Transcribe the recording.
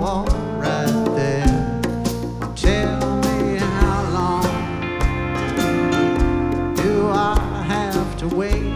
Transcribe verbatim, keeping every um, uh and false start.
walk right there. Tell me how long do I have to wait?